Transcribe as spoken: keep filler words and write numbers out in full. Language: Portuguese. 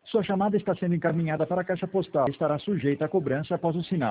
Sua chamada está sendo encaminhada para a caixa postal. Estará sujeita a cobrança após o sinal.